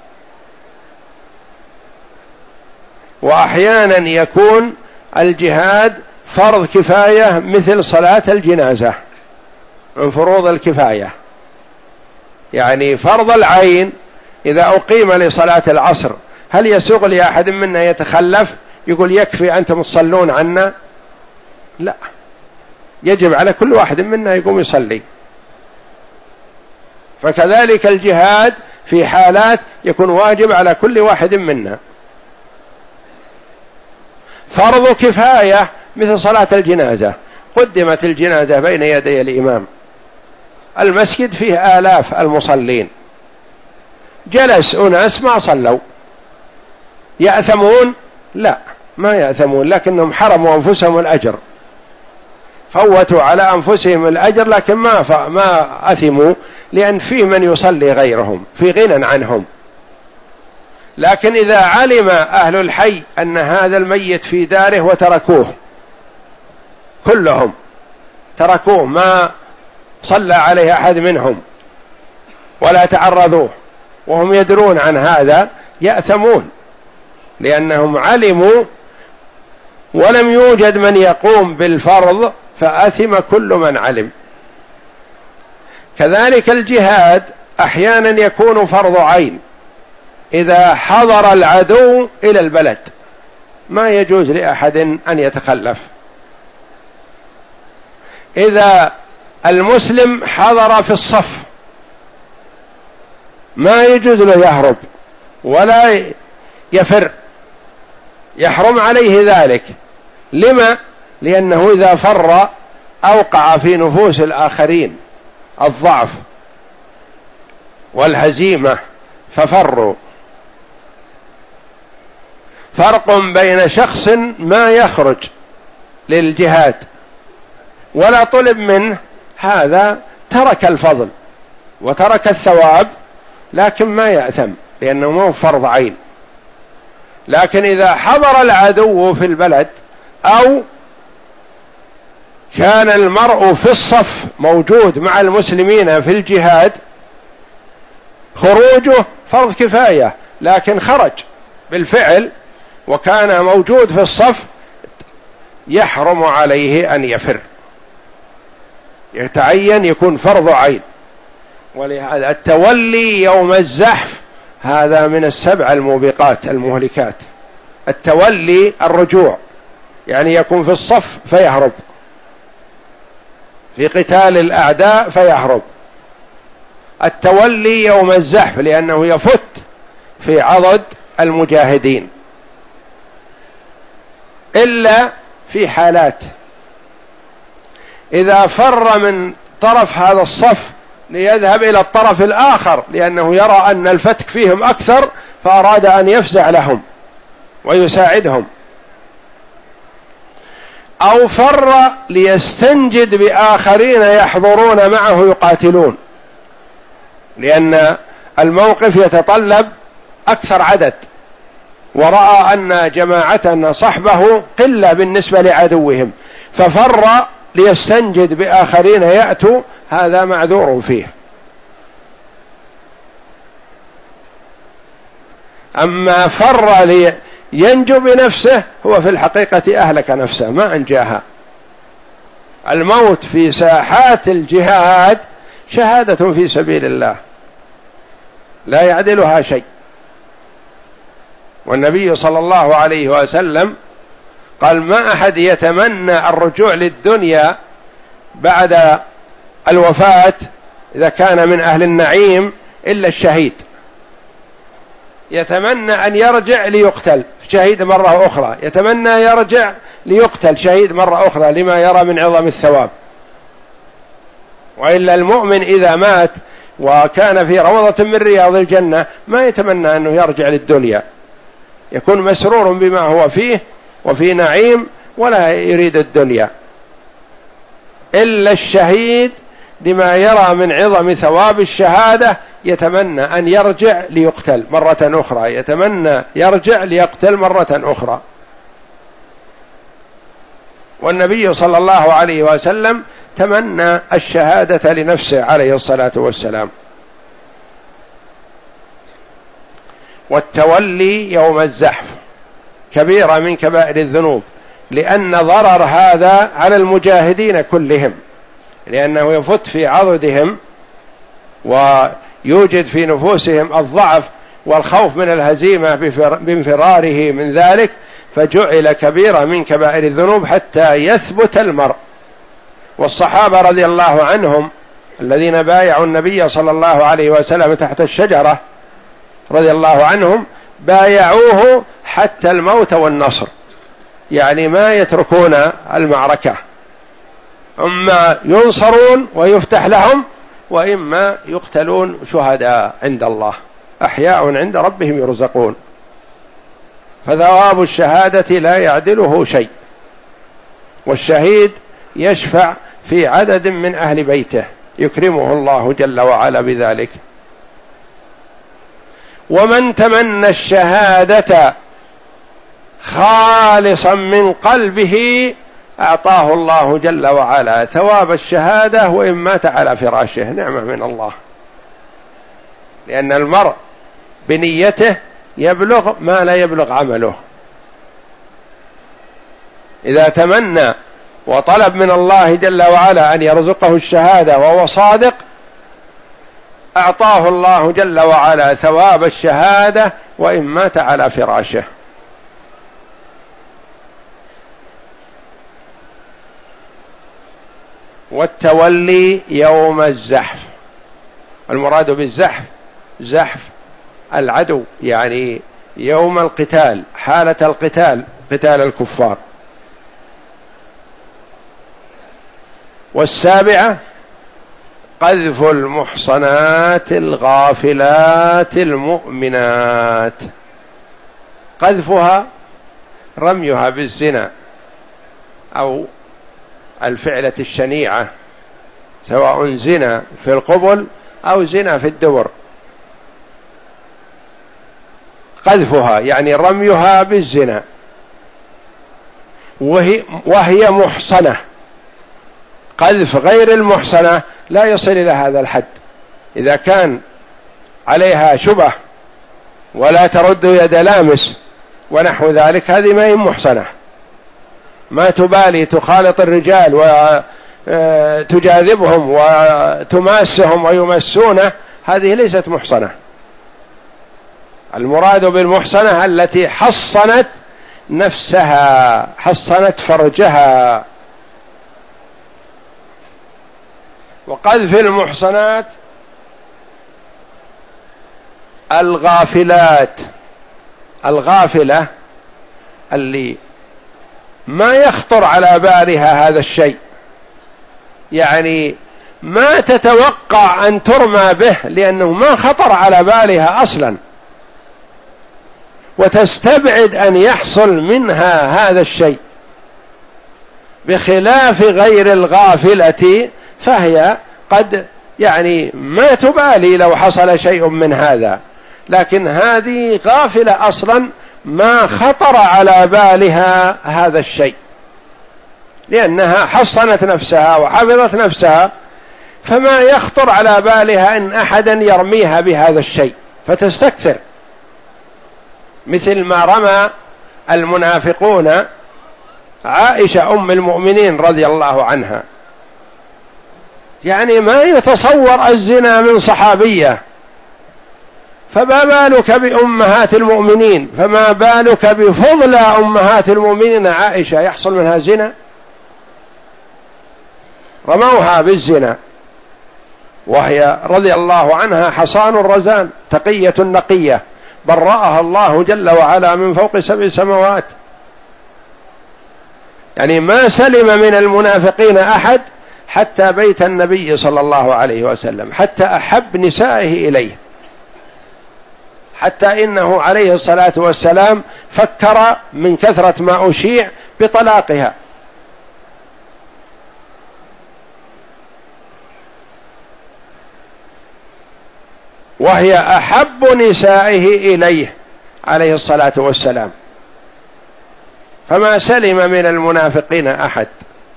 وأحيانا يكون الجهاد فرض كفاية مثل صلاة الجنازة من فروض الكفاية. يعني فرض العين إذا أقيم لصلاة العصر هل يسوغ لأحد منا يتخلف يقول يكفي أنتم تصلون عنا؟ لا، يجب على كل واحد منا يقوم يصلي. فكذلك الجهاد في حالات يكون واجب على كل واحد منا. فرض كفاية مثل صلاة الجنازة، قدمت الجنازة بين يدي الإمام، المسجد فيه آلاف المصلين، جلس أناس ما صلوا، يأثمون؟ لا، ما يأثمون، لكنهم حرموا أنفسهم الأجر، فوتوا على أنفسهم الأجر، لكن ما ما أثموا، لأن في من يصلي غيرهم في غنى عنهم. لكن إذا علم أهل الحي أن هذا الميت في داره وتركوه كلهم تركوه، ما صلى عليه أحد منهم ولا تعرضوه، وهم يدرون عن هذا يأثمون، لأنهم علموا ولم يوجد من يقوم بالفرض فأثم كل من علم. كذلك الجهاد أحيانا يكون فرض عين، إذا حضر العدو إلى البلد ما يجوز لأحد أن يتخلف. إذا المسلم حضر في الصف ما يجوز له يهرب ولا يفر، يحرم عليه ذلك. لما؟ لأنه إذا فر أوقع في نفوس الآخرين الضعف والهزيمة ففروا. فرق بين شخص ما يخرج للجهاد ولا طلب منه، هذا ترك الفضل وترك الثواب لكن ما يأثم لأنه مو فرض عين. لكن إذا حضر العدو في البلد أو كان المرء في الصف موجود مع المسلمين في الجهاد، خروجه فرض كفاية، لكن خرج بالفعل وكان موجود في الصف يحرم عليه أن يفر، يتعين يكون فرض عين. ولهذا التولي يوم الزحف هذا من السبع الموبقات المهلكات. التولي الرجوع، يعني يكون في الصف فيهرب، في قتال الأعداء فيهرب. التولي يوم الزحف لأنه يفت في عضد المجاهدين، إلا في حالات إذا فر من طرف هذا الصف ليذهب إلى الطرف الآخر لأنه يرى أن الفتك فيهم أكثر فأراد أن يفزع لهم ويساعدهم، أو فر ليستنجد بآخرين يحضرون معه يقاتلون، لأن الموقف يتطلب أكثر عدد، ورأى أن جماعة صحبه قلة بالنسبة لعدوهم ففر ليستنجد بآخرين يأتوا، هذا معذور فيه. أما فر لينجو بنفسه هو في الحقيقة أهلك نفسه ما أنجاها. الموت في ساحات الجهاد شهادة في سبيل الله لا يعدلها شيء. والنبي صلى الله عليه وسلم قال ما أحد يتمنى الرجوع للدنيا بعد الوفاة إذا كان من أهل النعيم إلا الشهيد، يتمنى أن يرجع ليقتل شهيد مرة أخرى، يتمنى يرجع ليقتل شهيد مرة أخرى لما يرى من عظم الثواب. وإلا المؤمن إذا مات وكان في روضة من رياض الجنة ما يتمنى أنه يرجع للدنيا، يكون مسرور بما هو فيه وفي نعيم ولا يريد الدنيا. إلا الشهيد لما يرى من عظم ثواب الشهادة يتمنى أن يرجع ليقتل مرة أخرى، يتمنى يرجع ليقتل مرة أخرى. والنبي صلى الله عليه وسلم تمنى الشهادة لنفسه عليه الصلاة والسلام. والتولي يوم الزحف كبيرة من كبائر الذنوب، لأن ضرر هذا على المجاهدين كلهم، لأنه يفت في عضدهم ويوجد في نفوسهم الضعف والخوف من الهزيمة بانفراره من ذلك، فجعل كبيرة من كبائر الذنوب حتى يثبت المرء. والصحابة رضي الله عنهم الذين بايعوا النبي صلى الله عليه وسلم تحت الشجرة رضي الله عنهم بايعوه حتى الموت والنصر، يعني ما يتركون المعركة، أما ينصرون ويفتح لهم وإما يقتلون شهداء عند الله أحياء عند ربهم يرزقون. فثواب الشهادة لا يعدله شيء، والشهيد يشفع في عدد من أهل بيته يكرمه الله جل وعلا بذلك. ومن تمنى الشهادة خالصا من قلبه أعطاه الله جل وعلا ثواب الشهادة وإن مات على فراشه، نعمة من الله، لأن المرء بنيته يبلغ ما لا يبلغ عمله. إذا تمنى وطلب من الله جل وعلا أن يرزقه الشهادة وهو صادق، أعطاه الله جل وعلا ثواب الشهادة وإن مات على فراشه. والتولي يوم الزحف، المراد بالزحف زحف العدو، يعني يوم القتال، حالة القتال، قتال الكفار. والسابعة قذف المحصنات الغافلات المؤمنات، قذفها رميها بالزنا أو الفعلة الشنيعة، سواء زنا في القبل أو زنا في الدبر، قذفها يعني رميها بالزنا وهي, وهي محصنة. قذف غير المحصنة لا يصل إلى هذا الحد، إذا كان عليها شبه ولا ترد يد لامس ونحو ذلك، هذه ما هي محصنة، ما تبالي تخالط الرجال وتجاذبهم وتماسهم ويمسونه، هذه ليست محصنة. المراد بالمحصنة التي حصنت نفسها، حصنت فرجها. وقذف المحصنات الغافلات، الغافلة اللي ما يخطر على بالها هذا الشيء، يعني ما تتوقع أن ترمى به لأنه ما خطر على بالها أصلا، وتستبعد أن يحصل منها هذا الشيء، بخلاف غير الغافلة فهي قد يعني ما تبالي لو حصل شيء من هذا، لكن هذه غافلة أصلا ما خطر على بالها هذا الشيء، لأنها حصنت نفسها وحفظت نفسها، فما يخطر على بالها أن أحدا يرميها بهذا الشيء فتستكثر، مثل ما رمى المنافقون عائشة أم المؤمنين رضي الله عنها، يعني ما يتصور الزنا من صحابية، فما بالك بأمهات المؤمنين، فما بالك بفضل أمهات المؤمنين عائشة يحصل منها زنا، رموها بالزنا وهي رضي الله عنها حصان رزان تقية نقية، برأها الله جل وعلا من فوق سبع سماوات، يعني ما سلم من المنافقين أحد حتى بيت النبي صلى الله عليه وسلم، حتى أحب نسائه إليه، حتى إنه عليه الصلاة والسلام فكر من كثرة ما أشيع بطلاقها. وهي أحب نسائه إليه عليه الصلاة والسلام، فما سلم من المنافقين أحد.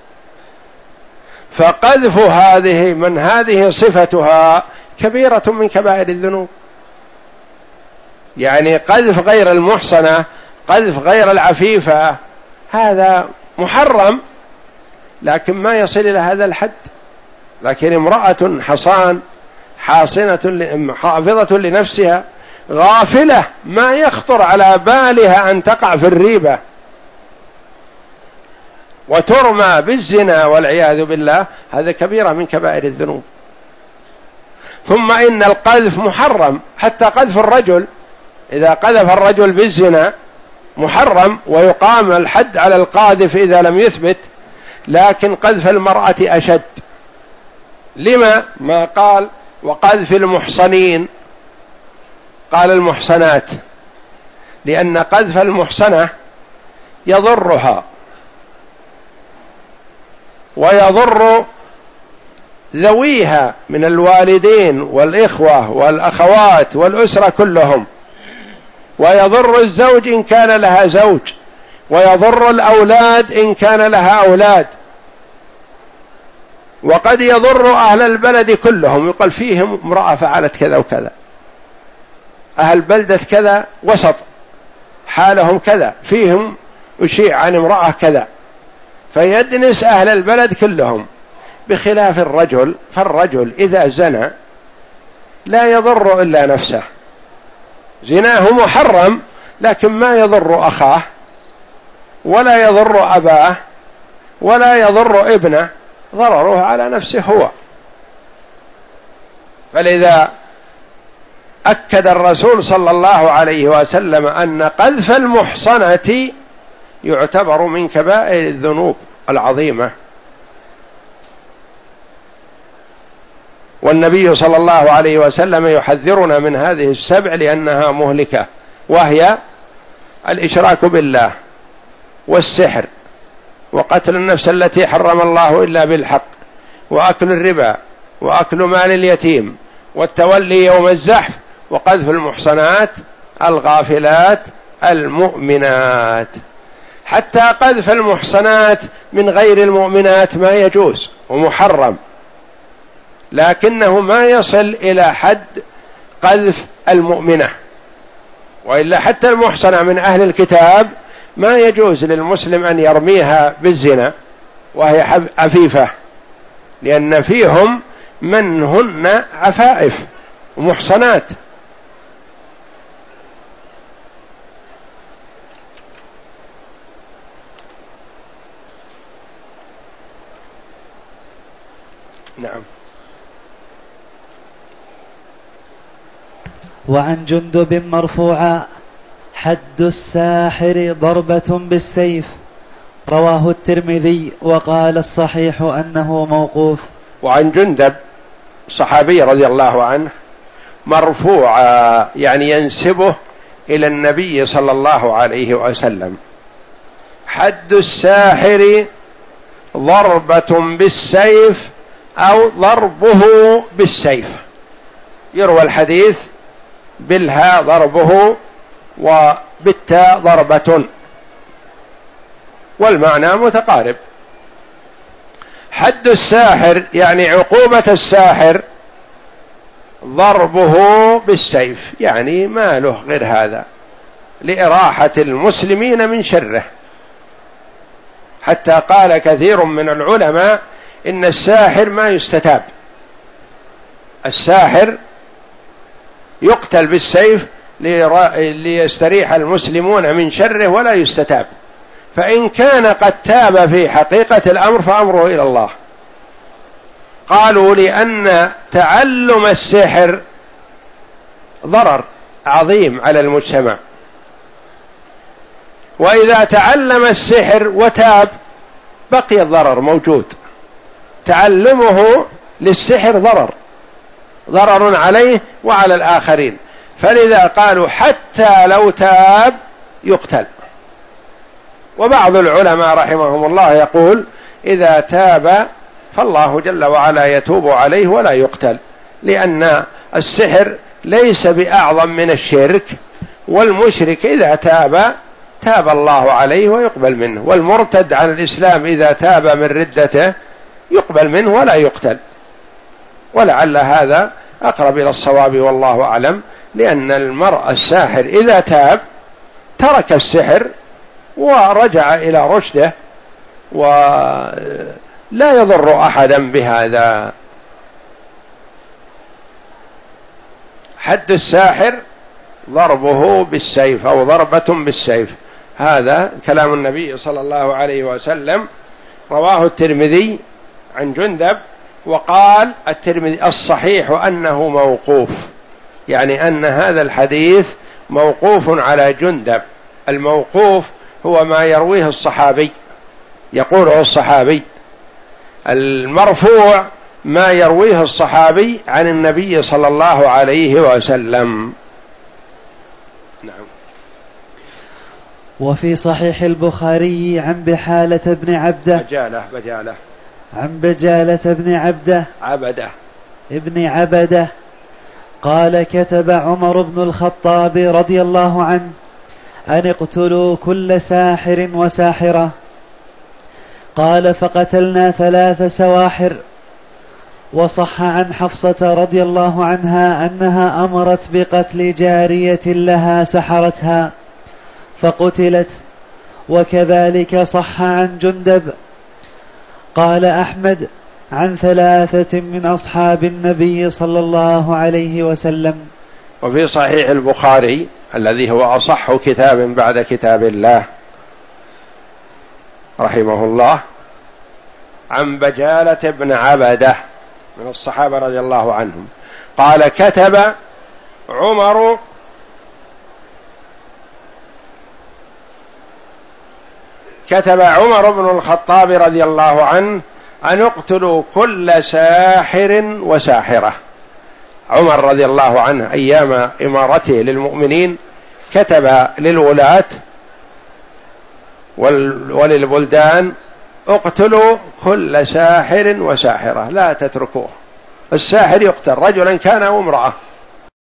فقذف هذه من هذه صفتها كبيرة من كبائر الذنوب، يعني قذف غير المحصنة، قذف غير العفيفة، هذا محرم لكن ما يصل إلى هذا الحد. لكن امرأة حصان حاصنة حافظة لنفسها غافلة ما يخطر على بالها أن تقع في الريبة وترمى بالزنا والعياذ بالله، هذا كبيرة من كبائر الذنوب. ثم إن القذف محرم، حتى قذف الرجل إذا قذف الرجل بالزنا محرم ويقام الحد على القاذف إذا لم يثبت، لكن قذف المرأة أشد. لما؟ ما قال وقذف المحصنين، قال المحصنات، لأن قذف المحصنة يضرها ويضر ذويها من الوالدين والإخوة والأخوات والأسرة كلهم، ويضر الزوج إن كان لها زوج، ويضر الأولاد إن كان لها أولاد، وقد يضر أهل البلد كلهم، يقال فيهم امرأة فعلت كذا وكذا، أهل بلدة كذا وسط حالهم كذا، فيهم أشيع عن امرأة كذا، فيدنس أهل البلد كلهم. بخلاف الرجل، فالرجل إذا زنى لا يضر إلا نفسه، زناه محرم لكن ما يضر أخاه ولا يضر أباه ولا يضر ابنه، ضرره على نفسه هو. فلذا أكد الرسول صلى الله عليه وسلم أن قذف المحصنة يعتبر من كبائر الذنوب العظيمة. والنبي صلى الله عليه وسلم يحذرنا من هذه السبع لأنها مهلكة، وهي الإشراك بالله، والسحر، وقتل النفس التي حرم الله إلا بالحق، وأكل الربا، وأكل مال اليتيم، والتولي يوم الزحف، وقذف المحصنات الغافلات المؤمنات. حتى قذف المحصنات من غير المؤمنات ما يجوز ومحرم، لكنه ما يصل إلى حد قذف المؤمنة، وإلا حتى المحصنة من أهل الكتاب ما يجوز للمسلم أن يرميها بالزنا وهي عفيفة، لأن فيهم من هن عفائف ومحصنات. نعم. وعن جندب مرفوعا: حد الساحر ضربة بالسيف. رواه الترمذي وقال الصحيح أنه موقوف. وعن جندب صحابي رضي الله عنه مرفوعا، يعني ينسبه إلى النبي صلى الله عليه وسلم: حد الساحر ضربة بالسيف أو ضربه بالسيف. يروى الحديث بالهاء ضربه وبالتاء ضربة، والمعنى متقارب. حد الساحر يعني عقوبة الساحر ضربه بالسيف، يعني ما له غير هذا لإراحة المسلمين من شره. حتى قال كثير من العلماء إن الساحر ما يستتاب، الساحر يقتل بالسيف ليستريح المسلمون من شره ولا يستتاب، فإن كان قد تاب في حقيقة الأمر فأمره إلى الله. قالوا لأن تعلم السحر ضرر عظيم على المجتمع، وإذا تعلم السحر وتاب بقي الضرر موجود. تعلمه للسحر ضرر ضرر عليه وعلى الآخرين، فلذا قالوا حتى لو تاب يقتل. وبعض العلماء رحمهم الله يقول إذا تاب فالله جل وعلا يتوب عليه ولا يقتل، لأن السحر ليس بأعظم من الشرك، والمشرك إذا تاب تاب الله عليه ويقبل منه، والمرتد عن الإسلام إذا تاب من ردته يقبل منه ولا يقتل. ولعل هذا أقرب إلى الصواب والله أعلم، لأن المرء الساحر إذا تاب ترك السحر ورجع إلى رشده ولا يضر أحدا بهذا. حد الساحر ضربه بالسيف أو ضربة بالسيف، هذا كلام النبي صلى الله عليه وسلم. رواه الترمذي عن جندب، وقال الترمذي الصحيح أنه موقوف، يعني أن هذا الحديث موقوف على جندب. الموقوف هو ما يرويه الصحابي، يقوله الصحابي. المرفوع ما يرويه الصحابي عن النبي صلى الله عليه وسلم. نعم. وفي صحيح البخاري عن بحالة بن عبده بجالة بجالة عن بجالة بن عبده عبده ابن عبده قال: كتب عمر بن الخطاب رضي الله عنه أن اقتلوا كل ساحر وساحرة. قال فقتلنا ثلاث سواحر. وصح عن حفصة رضي الله عنها أنها أمرت بقتل جارية لها سحرتها فقتلت. وكذلك صح عن جندب. قال أحمد عن ثلاثة من أصحاب النبي صلى الله عليه وسلم. وفي صحيح البخاري الذي هو أصح كتاب بعد كتاب الله رحمه الله عن بجالة بن عبده من الصحابة رضي الله عنهم قال كتب عمر كتب عمر بن الخطاب رضي الله عنه أن اقتلوا كل ساحر وساحرة. عمر رضي الله عنه أيام إمارته للمؤمنين كتب للولاة وللبلدان اقتلوا كل ساحر وساحرة لا تتركوه. الساحر يقتل رجلا كان أو امرأة،